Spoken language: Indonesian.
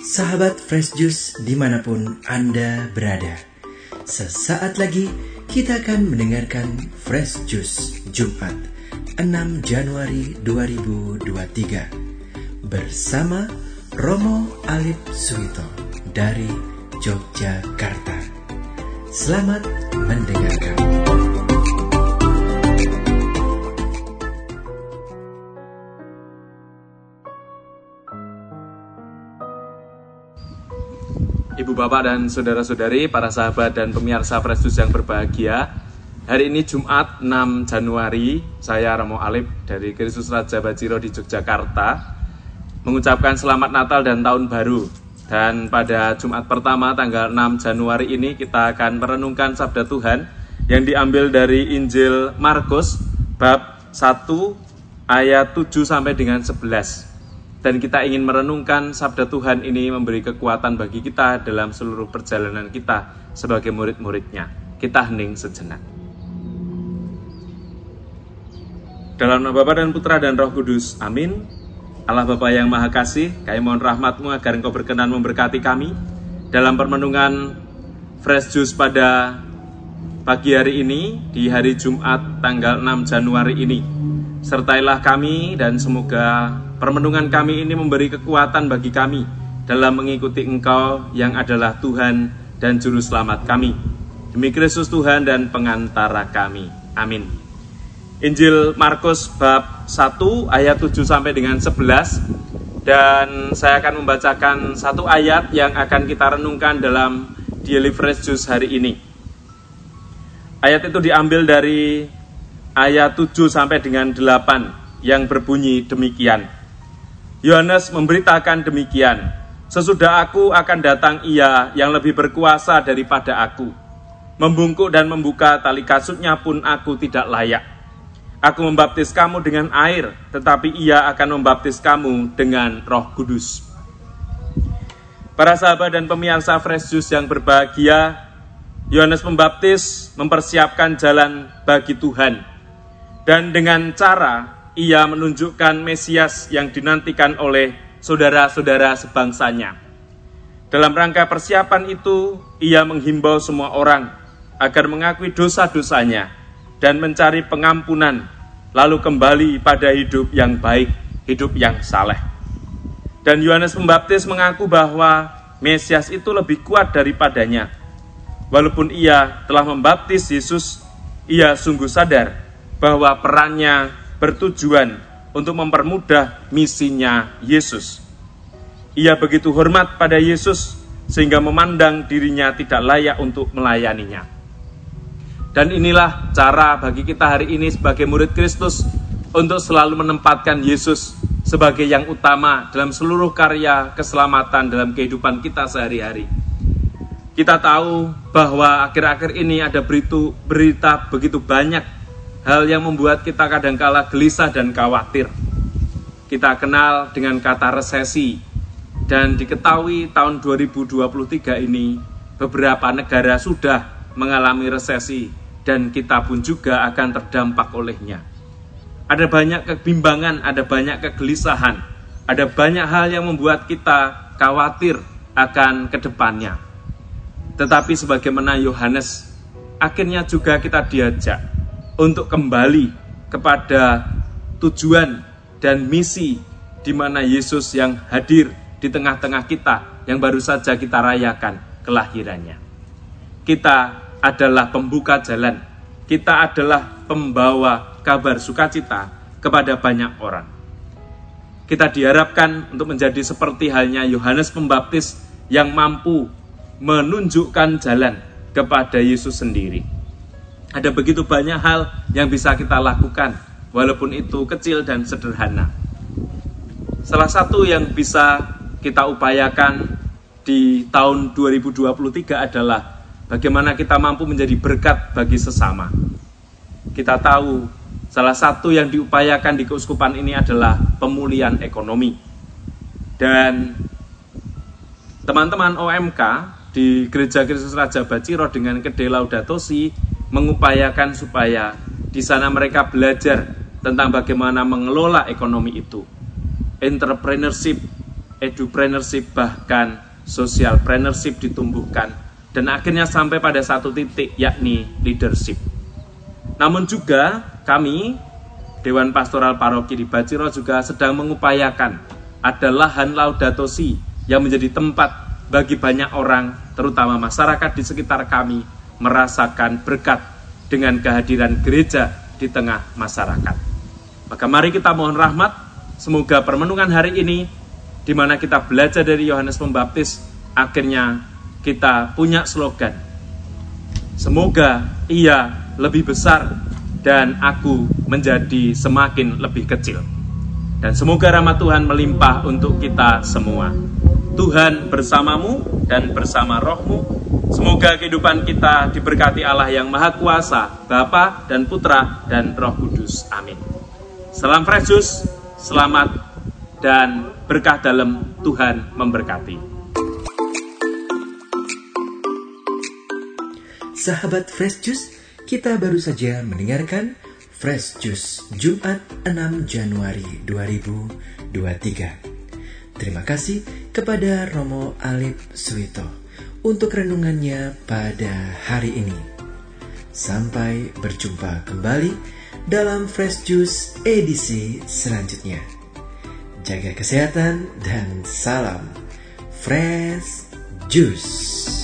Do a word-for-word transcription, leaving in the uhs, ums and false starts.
Sahabat Fresh Juice dimanapun Anda berada, sesaat lagi kita akan mendengarkan Fresh Juice Jumat enam Januari dua ribu dua puluh tiga bersama Romo Alip Suwito dari Yogyakarta. Selamat mendengarkan. Ibu bapak dan saudara-saudari, para sahabat dan pemirsa Fresh Juice yang berbahagia, hari ini Jumat enam Januari, saya Romo Alip dari Kristus Raja Baciro di Yogyakarta mengucapkan selamat Natal dan Tahun Baru. Dan pada Jumat pertama tanggal enam Januari ini kita akan merenungkan sabda Tuhan yang diambil dari Injil Markus bab satu ayat tujuh sampai dengan sebelas. Dan kita ingin merenungkan sabda Tuhan ini memberi kekuatan bagi kita dalam seluruh perjalanan kita sebagai murid-muridnya. Kita hening sejenak. Dalam nama Bapa dan Putra dan Roh Kudus, amin. Allah Bapa yang Maha Kasih, kami mohon rahmat-Mu agar Engkau berkenan memberkati kami dalam permenungan Fresh Juice pada pagi hari ini, di hari Jumat tanggal enam Januari ini. Sertailah kami dan semoga permenungan kami ini memberi kekuatan bagi kami dalam mengikuti Engkau yang adalah Tuhan dan Juru Selamat kami. Demi Kristus Tuhan dan pengantara kami. Amin. Injil Markus bab satu ayat tujuh sampai dengan sebelas. Dan saya akan membacakan satu ayat yang akan kita renungkan dalam Daily Fresh Juice hari ini. Ayat itu diambil dari ayat tujuh sampai dengan delapan yang berbunyi demikian. Yohanes memberitakan demikian, sesudah aku akan datang Ia yang lebih berkuasa daripada aku. Membungkuk dan membuka tali kasutnya pun aku tidak layak. Aku membaptis kamu dengan air, tetapi Ia akan membaptis kamu dengan Roh Kudus. Para sahabat dan pemirsa Fresh Juice yang berbahagia, Yohanes Pembaptis mempersiapkan jalan bagi Tuhan. Dan dengan cara Ia menunjukkan Mesias yang dinantikan oleh saudara-saudara sebangsanya. Dalam rangka persiapan itu, Ia menghimbau semua orang agar mengakui dosa-dosanya dan mencari pengampunan, lalu kembali pada hidup yang baik, hidup yang saleh. Dan Yohanes Pembaptis mengaku bahwa Mesias itu lebih kuat daripadanya. Walaupun ia telah membaptis Yesus, ia sungguh sadar bahwa perannya bertujuan untuk mempermudah misinya Yesus. Ia begitu hormat pada Yesus sehingga memandang dirinya tidak layak untuk melayaninya. Dan inilah cara bagi kita hari ini sebagai murid Kristus untuk selalu menempatkan Yesus sebagai yang utama dalam seluruh karya keselamatan dalam kehidupan kita sehari-hari. Kita tahu bahwa akhir-akhir ini ada berita, berita begitu banyak hal yang membuat kita kadangkala gelisah dan khawatir. Kita kenal dengan kata resesi, dan diketahui tahun dua ribu dua puluh tiga ini beberapa negara sudah mengalami resesi, dan kita pun juga akan terdampak olehnya. Ada banyak kebimbangan, ada banyak kegelisahan, ada banyak hal yang membuat kita khawatir akan kedepannya. Tetapi sebagaimana Yohanes, akhirnya juga kita diajak untuk kembali kepada tujuan dan misi di mana Yesus yang hadir di tengah-tengah kita, yang baru saja kita rayakan kelahirannya. Kita adalah pembuka jalan, kita adalah pembawa kabar sukacita kepada banyak orang. Kita diharapkan untuk menjadi seperti halnya Yohanes Pembaptis yang mampu menunjukkan jalan kepada Yesus sendiri. Ada begitu banyak hal yang bisa kita lakukan, walaupun itu kecil dan sederhana. Salah satu yang bisa kita upayakan di tahun dua ribu dua puluh tiga adalah bagaimana kita mampu menjadi berkat bagi sesama. Kita tahu salah satu yang diupayakan di keuskupan ini adalah pemulihan ekonomi. Dan teman-teman O M K di Gereja Kristus Raja Baciro dengan Kedai Laudato Si mengupayakan supaya di sana mereka belajar tentang bagaimana mengelola ekonomi itu. Entrepreneurship edupreneurship, bahkan socialpreneurship ditumbuhkan, dan akhirnya sampai pada satu titik, yakni leadership. Namun juga kami, Dewan Pastoral Paroki di Baciro, juga sedang mengupayakan ada lahan Laudato Si yang menjadi tempat bagi banyak orang, terutama masyarakat di sekitar kami, merasakan berkat dengan kehadiran gereja di tengah masyarakat. Maka mari kita mohon rahmat, semoga permenungan hari ini, di mana kita belajar dari Yohanes Pembaptis, akhirnya kita punya slogan, semoga ia lebih besar dan aku menjadi semakin lebih kecil. Dan semoga rahmat Tuhan melimpah untuk kita semua. Tuhan bersamamu dan bersama rohmu. Semoga kehidupan kita diberkati Allah yang Maha Kuasa, Bapa dan Putra dan Roh Kudus. Amin. Salam Fresh Juice, selamat dan berkah dalam Tuhan memberkati. Sahabat Fresh Juice, kita baru saja mendengarkan Fresh Juice Jumat enam Januari dua ribu dua puluh tiga. Terima kasih kepada Romo Alip Suwito untuk renungannya pada hari ini. Sampai berjumpa kembali dalam Fresh Juice edisi selanjutnya. Jaga kesehatan dan salam Fresh Juice.